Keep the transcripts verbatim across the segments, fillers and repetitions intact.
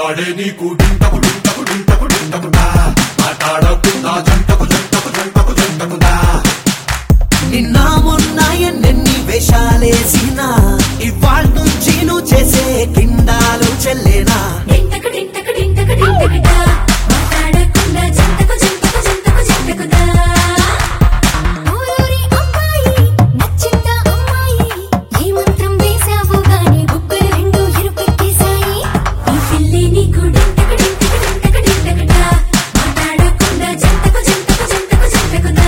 వాడే నీకు డింటకు డింటకు డింటకు డింటకుదా మాట్లాడకుండా జంటకు జంటకు జంటకు జంటకుదా నిన్న మొన్న ఎన్నెన్ని వేషాలేసినా ఇవాళ నుంచి నువ్వు చేసే కిండాలు చెల్లేనా డింటకు డింటకు డింటకు డింటకుదా మాట్లాడకుండా జంటకు జంటకు జంటకు జంటకుదా ఊరూరి అమ్మాయి నచ్చిందా అమ్మాయి ఏ మంత్రం వేసావు గాని బుగ్గలు రెండు ఇరుపెట్టేశాయి ఈ పిల్లి నీకు డింటకు డింటకు డింటకు డింటకుదా మాట్లాడకుండా జంటకు జంటకు జంటకు జంటకుదా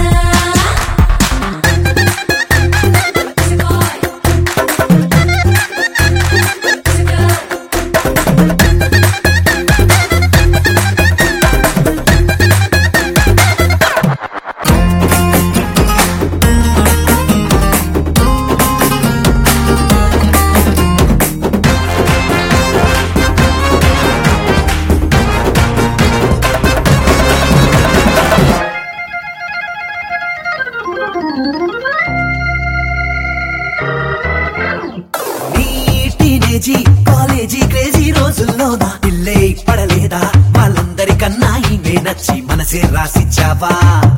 టీనేజీ కాలేజీ క్రేజీ రోజుల్లో నా పిల్లే పడలేదా వాళ్ళందరికన్నా ఈమె నచ్చి మనసే రాసిచ్చావా